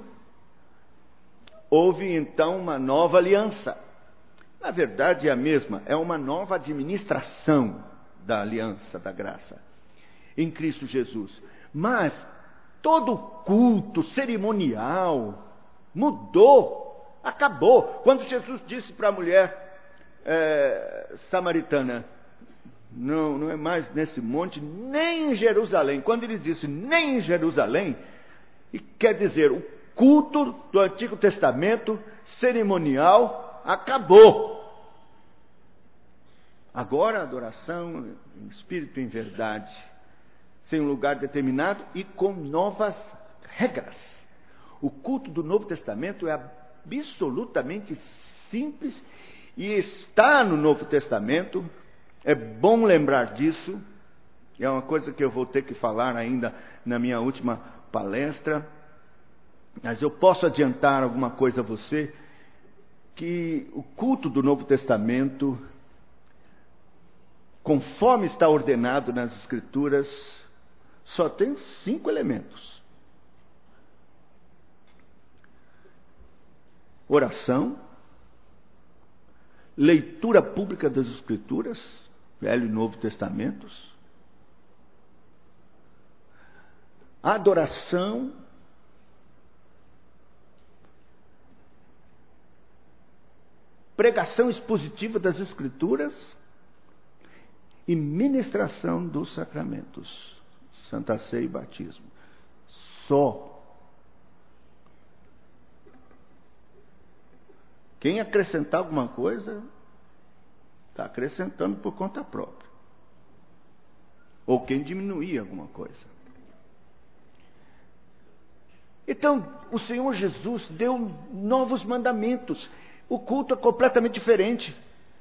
houve então uma nova aliança. Na verdade é a mesma, é uma nova administração da aliança da graça em Cristo Jesus. Mas todo o culto cerimonial mudou, acabou. Quando Jesus disse para a mulher samaritana, não é mais nesse monte, nem em Jerusalém. Quando ele disse nem em Jerusalém, quer dizer, o culto do Antigo Testamento cerimonial acabou. Agora a adoração em espírito e em verdade, sem um lugar determinado e com novas regras. O culto do Novo Testamento é absolutamente simples e está no Novo Testamento. É bom lembrar disso. É uma coisa que eu vou ter que falar ainda na minha última palestra. Mas eu posso adiantar alguma coisa a você, que o culto do Novo Testamento, conforme está ordenado nas Escrituras, só tem 5 elementos: oração, leitura pública das Escrituras, Velho e Novo Testamentos, adoração, pregação expositiva das Escrituras e ministração dos sacramentos, Santa Ceia e batismo. Só. Quem acrescentar alguma coisa, está acrescentando por conta própria. Ou quem diminuir alguma coisa. Então, o Senhor Jesus deu novos mandamentos. O culto é completamente diferente.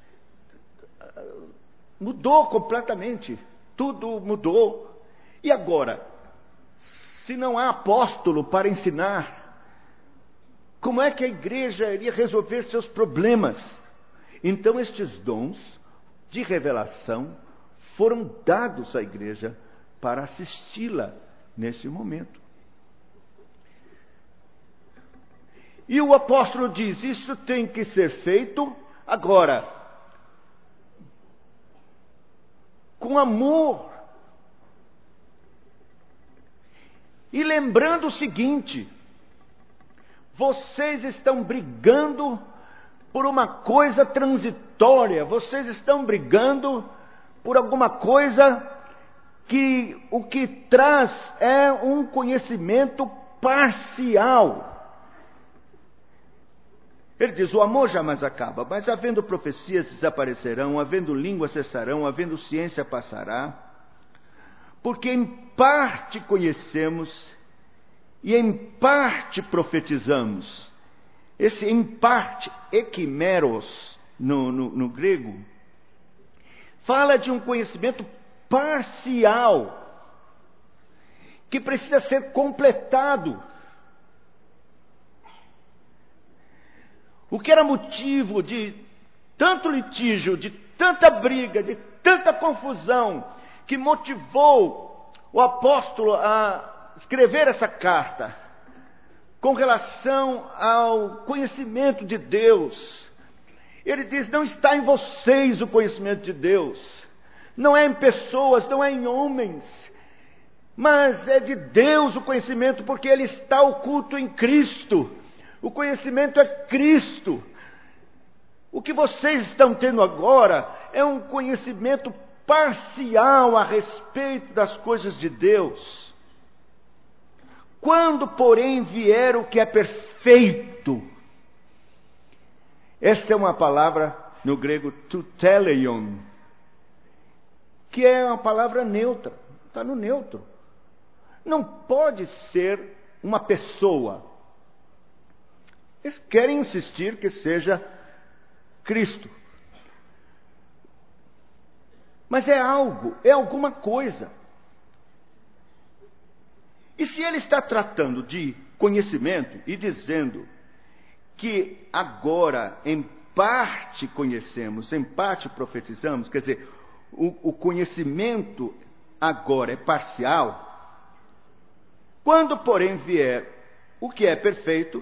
Mudou completamente. Tudo mudou. E agora, se não há apóstolo para ensinar, como é que a igreja iria resolver seus problemas? Então estes dons de revelação foram dados à igreja para assisti-la nesse momento. E o apóstolo diz, isso tem que ser feito agora, com amor. E lembrando o seguinte, vocês estão brigando por uma coisa transitória, vocês estão brigando por alguma coisa que o que traz é um conhecimento parcial. Ele diz, o amor jamais acaba, mas havendo profecias desaparecerão, havendo língua cessarão, havendo ciência passará, porque em parte conhecemos e em parte profetizamos. Esse em parte, equimeros, no grego, fala de um conhecimento parcial, que precisa ser completado. O que era motivo de tanto litígio, de tanta briga, de tanta confusão, que motivou o apóstolo a escrever essa carta, com relação ao conhecimento de Deus. Ele diz, não está em vocês o conhecimento de Deus, não é em pessoas, não é em homens, mas é de Deus o conhecimento, porque Ele está oculto em Cristo. O conhecimento é Cristo. O que vocês estão tendo agora é um conhecimento parcial a respeito das coisas de Deus. Quando, porém, vier o que é perfeito, esta é uma palavra no grego tuteleion, que é uma palavra neutra, está no neutro. Não pode ser uma pessoa. Eles querem insistir que seja Cristo. Mas é algo, é alguma coisa. E se ele está tratando de conhecimento e dizendo que agora em parte conhecemos, em parte profetizamos, quer dizer, o conhecimento agora é parcial, quando porém vier o que é perfeito,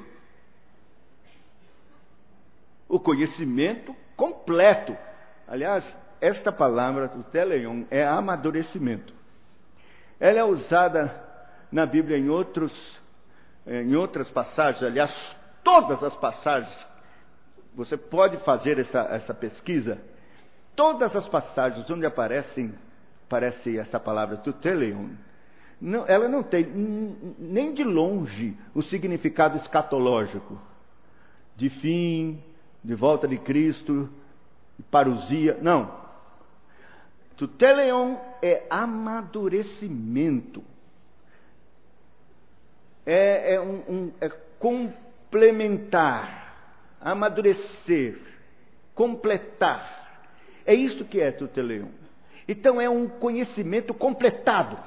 o conhecimento completo. Aliás, esta palavra, o teleion, é amadurecimento. Ela é usada na Bíblia em outras passagens, aliás, todas as passagens, você pode fazer essa pesquisa, todas as passagens onde aparece essa palavra, teleion, ela não tem nem de longe o significado escatológico, de fim, de volta de Cristo, parousia, não. Teleion é amadurecimento. É complementar, amadurecer, completar. É isso que é teleion. Então é um conhecimento completado.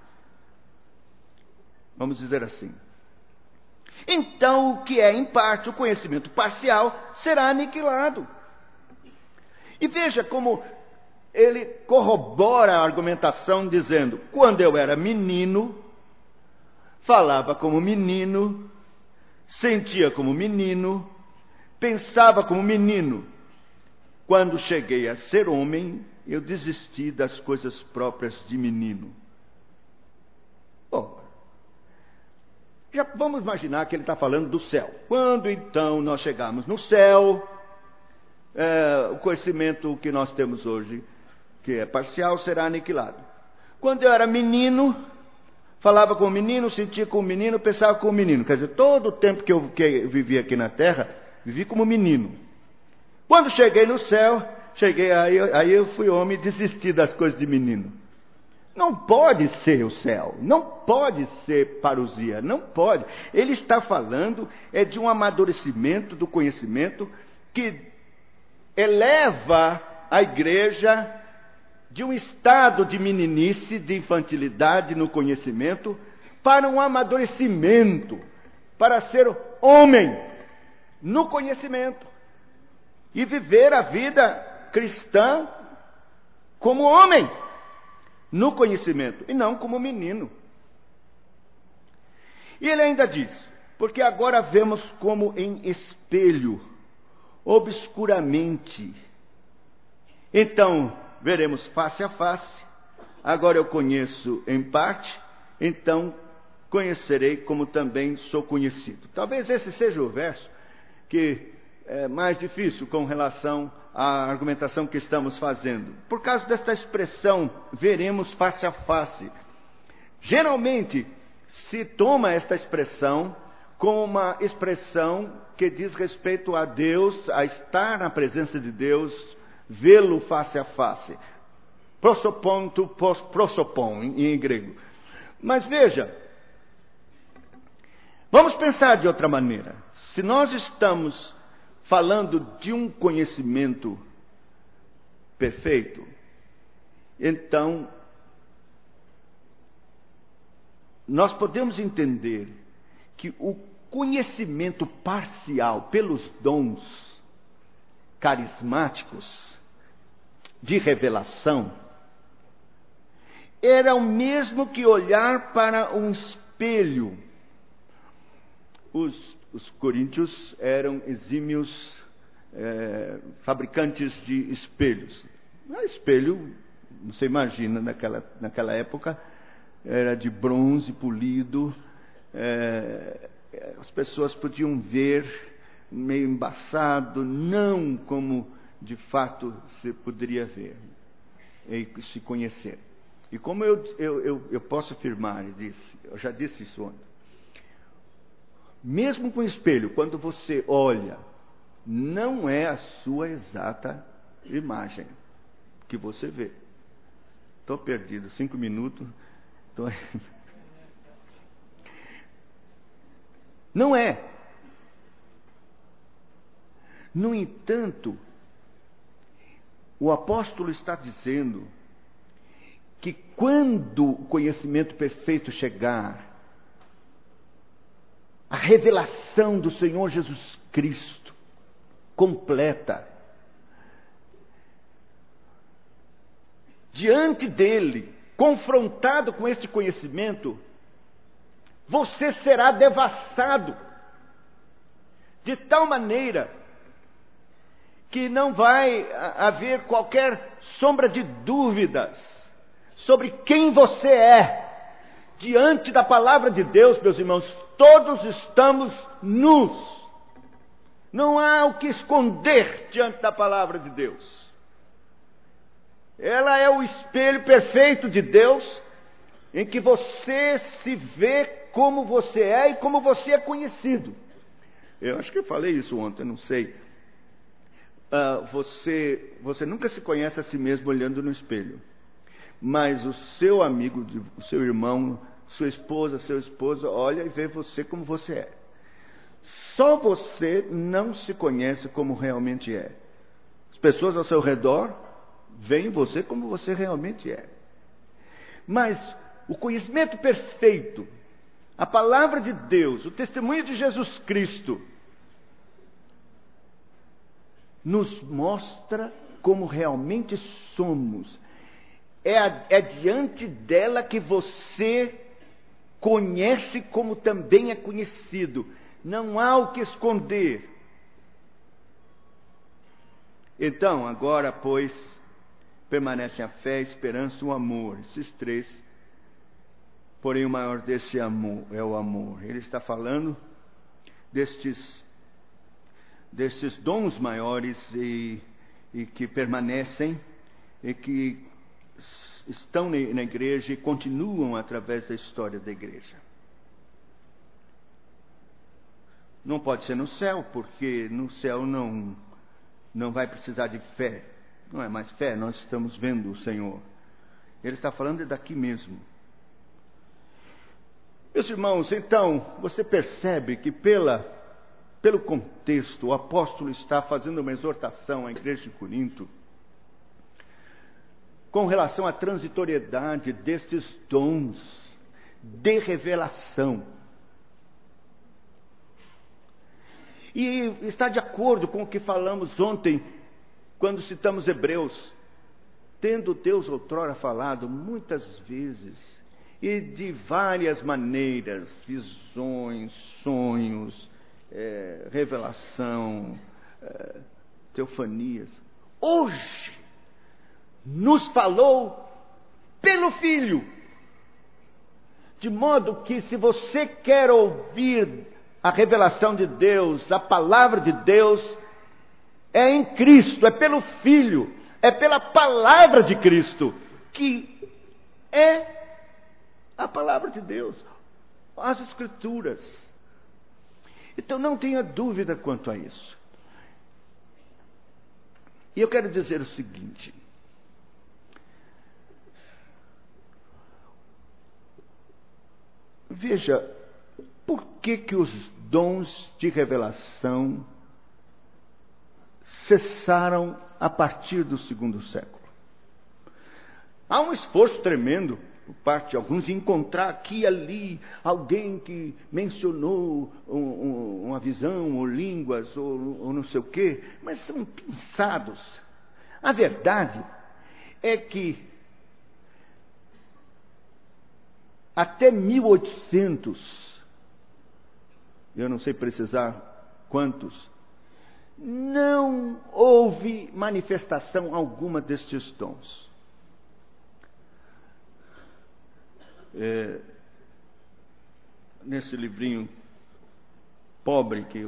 Vamos dizer assim. Então o que é em parte o conhecimento parcial será aniquilado. E veja como ele corrobora a argumentação dizendo: quando eu era menino, falava como menino, sentia como menino, pensava como menino. Quando cheguei a ser homem, eu desisti das coisas próprias de menino. Bom, já vamos imaginar que ele está falando do céu. Quando então nós chegarmos no céu, o conhecimento que nós temos hoje, que é parcial, será aniquilado. Quando eu era menino, falava com o menino, sentia com o menino, pensava com o menino. Quer dizer, todo o tempo que eu vivi aqui na terra, vivi como menino. Quando cheguei no céu, aí eu fui homem e desisti das coisas de menino. Não pode ser o céu, não pode ser parousia, não pode. Ele está falando de um amadurecimento do conhecimento que eleva a igreja de um estado de meninice, de infantilidade no conhecimento, para um amadurecimento, para ser homem no conhecimento e viver a vida cristã como homem no conhecimento e não como menino. E ele ainda diz: porque agora vemos como em espelho, obscuramente. Então veremos face a face. Agora eu conheço em parte, então conhecerei como também sou conhecido. Talvez esse seja o verso que é mais difícil com relação à argumentação que estamos fazendo. Por causa desta expressão, veremos face a face. Geralmente se toma esta expressão como uma expressão que diz respeito a Deus, a estar na presença de Deus, vê-lo face a face. Prosopon, prosopon em grego. Mas veja, vamos pensar de outra maneira. Se nós estamos falando de um conhecimento perfeito, então nós podemos entender que o conhecimento parcial pelos dons carismáticos de revelação era o mesmo que olhar para um espelho. Os coríntios eram exímios fabricantes de espelhos. Espelho, você imagina, naquela época, era de bronze polido. As pessoas podiam ver meio embaçado, não como de fato se poderia ver e se conhecer. E como eu posso afirmar, eu já disse isso ontem, mesmo com espelho, quando você olha, não é a sua exata imagem que você vê. Estou perdido, 5 minutos. Não é. No entanto, o apóstolo está dizendo que quando o conhecimento perfeito chegar, a revelação do Senhor Jesus Cristo completa, diante dele, confrontado com este conhecimento, você será devassado de tal maneira que não vai haver qualquer sombra de dúvidas sobre quem você é. Diante da palavra de Deus, meus irmãos, todos estamos nus. Não há o que esconder diante da palavra de Deus. Ela é o espelho perfeito de Deus, em que você se vê como você é e como você é conhecido. Eu acho que eu falei isso ontem, não sei. Você nunca se conhece a si mesmo olhando no espelho. Mas o seu amigo, o seu irmão, sua esposa, seu esposo, olha e vê você como você é. Só você não se conhece como realmente é. As pessoas ao seu redor veem você como você realmente é. Mas o conhecimento perfeito, a palavra de Deus, o testemunho de Jesus Cristo, nos mostra como realmente somos. É diante dela que você conhece como também é conhecido. Não há o que esconder. Então, agora, pois, permanecem a fé, a esperança e o amor. Esses três. Porém, o maior desse amor é o amor. Ele está falando destes dons maiores e que permanecem e que estão na igreja e continuam através da história da igreja. Não pode ser no céu, porque no céu não vai precisar de fé. Não é mais fé, nós estamos vendo o Senhor. Ele está falando daqui mesmo. Meus irmãos, então, você percebe que pelo contexto, o apóstolo está fazendo uma exortação à igreja de Corinto com relação à transitoriedade destes dons de revelação. E está de acordo com o que falamos ontem, quando citamos Hebreus. Tendo Deus outrora falado muitas vezes, e de várias maneiras, visões, sonhos, revelação, teofanias. Hoje, nos falou pelo Filho. De modo que se você quer ouvir a revelação de Deus, a palavra de Deus, é em Cristo, é pelo Filho, é pela palavra de Cristo, que é a palavra de Deus, as Escrituras. Então não tenha dúvida quanto a isso. E eu quero dizer o seguinte: veja, por que os dons de revelação cessaram a partir do segundo século? Há um esforço tremendo por parte de alguns de encontrar aqui e ali alguém que mencionou uma visão, ou línguas, ou não sei o quê, mas são pensados. A verdade é que até 1800, eu não sei precisar quantos, não houve manifestação alguma destes dons. Nesse livrinho pobre que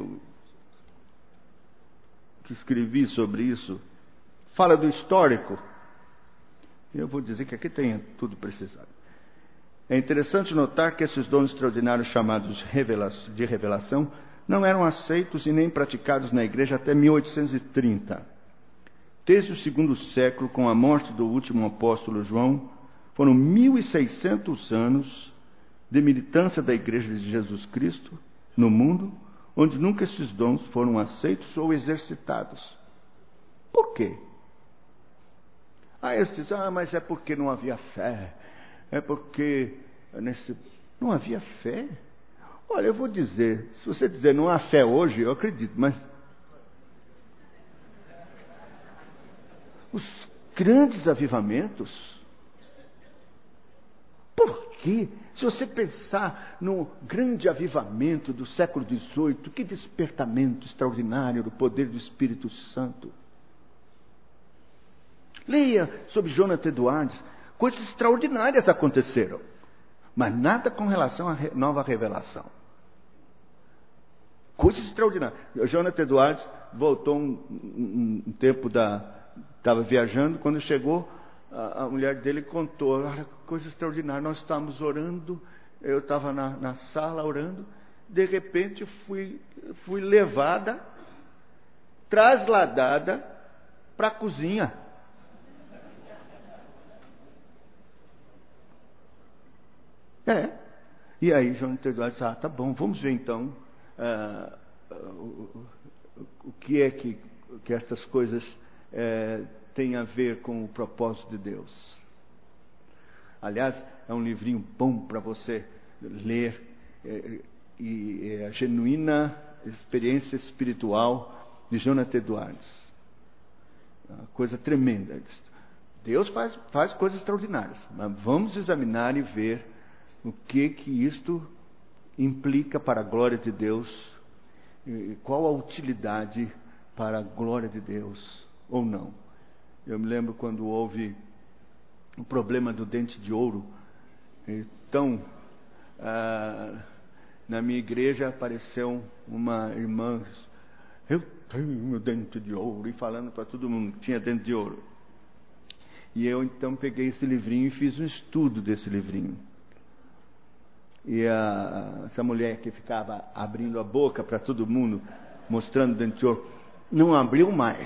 escrevi sobre isso, fala do histórico. Eu vou dizer que aqui tem tudo precisado. É interessante notar que esses dons extraordinários chamados de revelação não eram aceitos e nem praticados na igreja até 1830. Desde o segundo século, com a morte do último apóstolo João, foram 1.600 anos de militância da igreja de Jesus Cristo no mundo onde nunca esses dons foram aceitos ou exercitados. Por quê? Eles dizem, mas é porque não havia fé. É porque não havia fé. Olha, eu vou dizer, se você dizer não há fé hoje, eu acredito, mas os grandes avivamentos, por quê? Se você pensar no grande avivamento do século XVIII, que despertamento extraordinário do poder do Espírito Santo. Leia sobre Jonathan Edwards, coisas extraordinárias aconteceram, mas nada com relação à nova revelação. Coisas extraordinárias. Jonathan Edwards voltou um tempo estava viajando, quando chegou, a mulher dele contou, olha, coisa extraordinária, nós estávamos orando, eu estava na sala orando, de repente fui levada, trasladada para a cozinha. E aí Jonathan Edwards disse, tá bom, vamos ver então o que é que estas coisas têm a ver com o propósito de Deus. Aliás, é um livrinho bom para você ler, e é a genuína experiência espiritual de Jonathan Edwards. Uma coisa tremenda. Deus faz coisas extraordinárias, mas vamos examinar e ver o que isto implica para a glória de Deus, e qual a utilidade para a glória de Deus ou não. Eu me lembro quando houve o problema do dente de ouro. Então, na minha igreja apareceu uma irmã, eu tenho dente de ouro, e falando para todo mundo que tinha dente de ouro. E eu então peguei esse livrinho e fiz um estudo desse livrinho. E essa mulher que ficava abrindo a boca para todo mundo, mostrando o dente de ouro, não abriu mais.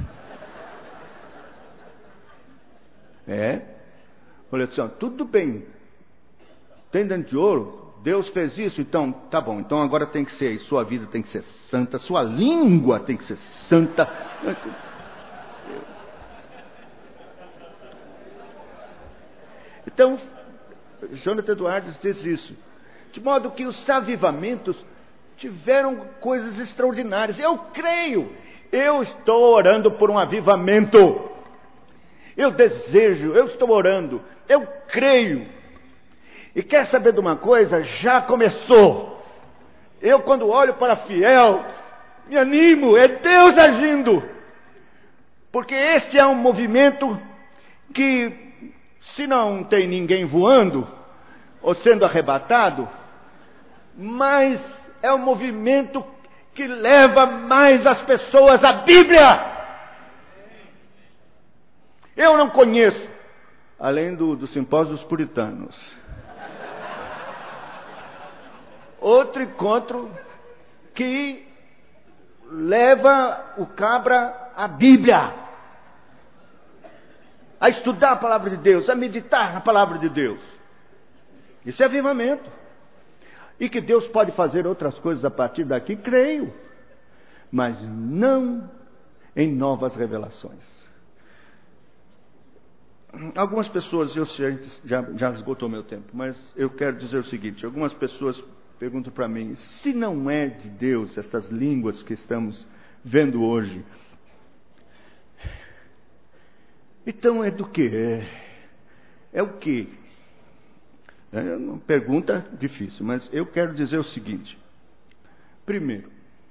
Falei assim, tudo bem, tem dente de ouro, Deus fez isso, então tá bom, então agora tem que ser, sua vida tem que ser santa, sua língua tem que ser santa. Então, Jonathan Edwards diz isso, de modo que os avivamentos tiveram coisas extraordinárias. Eu creio, eu estou orando por um avivamento, eu desejo, eu estou orando, eu creio. E quer saber de uma coisa? Já começou. Eu, quando olho para Fiel, me animo, é Deus agindo, porque este é um movimento que, se não tem ninguém voando ou sendo arrebatado, mas é um movimento que leva mais as pessoas à Bíblia. Eu não conheço, além do simpósio dos puritanos, outro encontro que leva o cabra à Bíblia, a estudar a palavra de Deus, a meditar na palavra de Deus. Isso é avivamento. E que Deus pode fazer outras coisas a partir daqui, creio, mas não em novas revelações. Algumas pessoas, eu sei, já esgotou meu tempo, mas eu quero dizer o seguinte, algumas pessoas perguntam para mim, se não é de Deus estas línguas que estamos vendo hoje, então é do quê? É o quê? É uma pergunta difícil, mas eu quero dizer o seguinte. Primeiro,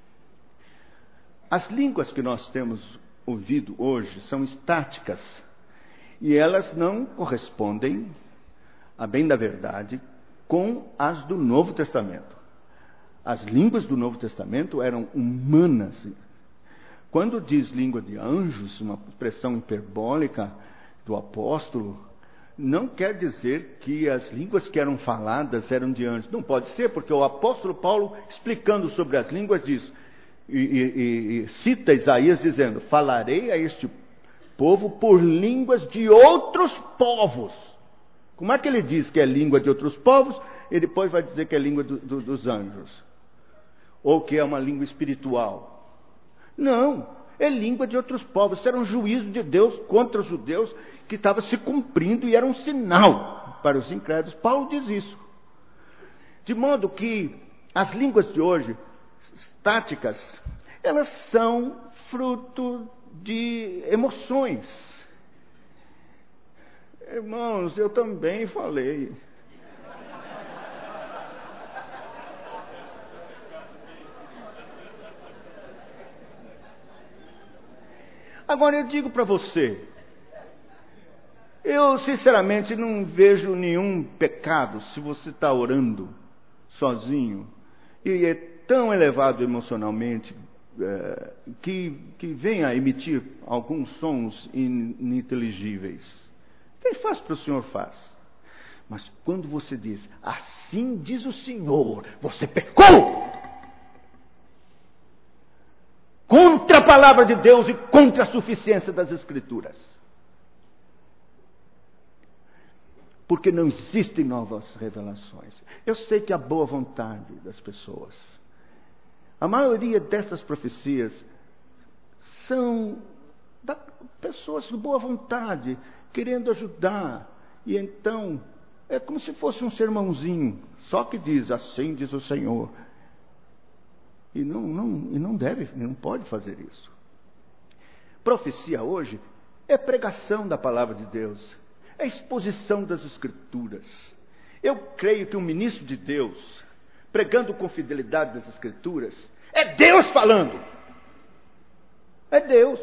as línguas que nós temos ouvido hoje são estáticas e elas não correspondem, a bem da verdade, com as do Novo Testamento. As línguas do Novo Testamento eram humanas. Quando diz língua de anjos, uma expressão hiperbólica do apóstolo, não quer dizer que as línguas que eram faladas eram de anjos. Não pode ser, porque o apóstolo Paulo, explicando sobre as línguas, diz, e cita Isaías dizendo, falarei a este povo por línguas de outros povos. Como é que ele diz que é língua de outros povos e depois vai dizer que é língua dos anjos? ou que é uma língua espiritual. Não, é língua de outros povos. Isso era um juízo de Deus contra os judeus que estava se cumprindo e era um sinal para os incrédulos. Paulo diz isso. De modo que as línguas de hoje, estáticas, elas são fruto de emoções. Irmãos, eu também falei. Agora eu digo para você, eu sinceramente não vejo nenhum pecado se você está orando sozinho e é tão elevado emocionalmente que venha a emitir alguns sons ininteligíveis. Quem faz para o Senhor faz. Mas quando você diz, assim diz o Senhor, você pecou contra a palavra de Deus e contra a suficiência das Escrituras. Porque não existem novas revelações. Eu sei que a boa vontade das pessoas, a maioria dessas profecias são pessoas de boa vontade, querendo ajudar. E então, é como se fosse um sermãozinho, só que diz, assim diz o Senhor. E não deve, não pode fazer isso. Profecia hoje é pregação da palavra de Deus, é exposição das Escrituras. Eu creio que um ministro de Deus, pregando com fidelidade das Escrituras, é Deus falando. É Deus.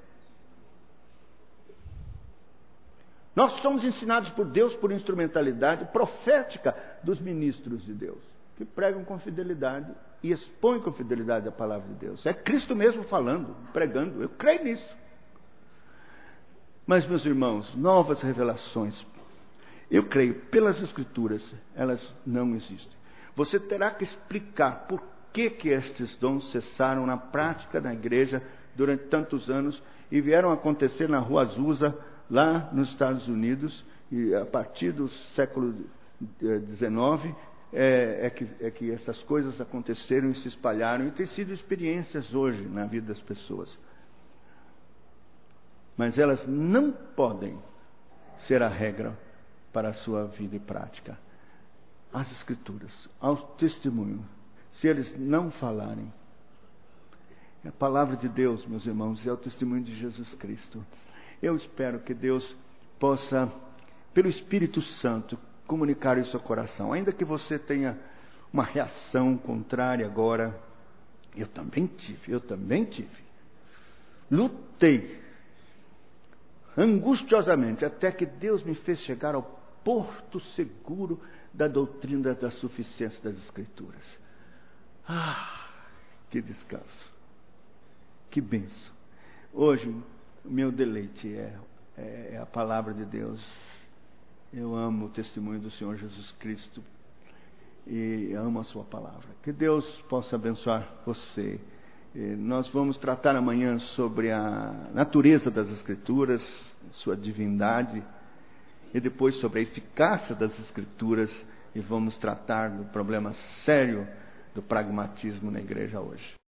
Nós somos ensinados por Deus por instrumentalidade profética dos ministros de Deus, que pregam com fidelidade e expõem com fidelidade a palavra de Deus. É Cristo mesmo falando, pregando. Eu creio nisso. Mas, meus irmãos, novas revelações, eu creio, pelas Escrituras, elas não existem. Você terá que explicar por que estes dons cessaram na prática da igreja durante tantos anos e vieram acontecer na Rua Azusa, lá nos Estados Unidos, e a partir do século XIX, é que essas coisas aconteceram e se espalharam, e têm sido experiências hoje na vida das pessoas. Mas elas não podem ser a regra para a sua vida e prática. As Escrituras, ao testemunho, se eles não falarem, a palavra de Deus, meus irmãos, é o testemunho de Jesus Cristo. Eu espero que Deus possa, pelo Espírito Santo, comunicar isso ao coração. Ainda que você tenha uma reação contrária agora, eu também tive. Lutei angustiosamente até que Deus me fez chegar ao porto seguro da doutrina da suficiência das Escrituras. Que descanso, que bênção. Hoje, o meu deleite é a palavra de Deus. Eu amo o testemunho do Senhor Jesus Cristo e amo a sua palavra. Que Deus possa abençoar você. Nós vamos tratar amanhã sobre a natureza das Escrituras, sua divindade, e depois sobre a eficácia das Escrituras, e vamos tratar do problema sério do pragmatismo na igreja hoje.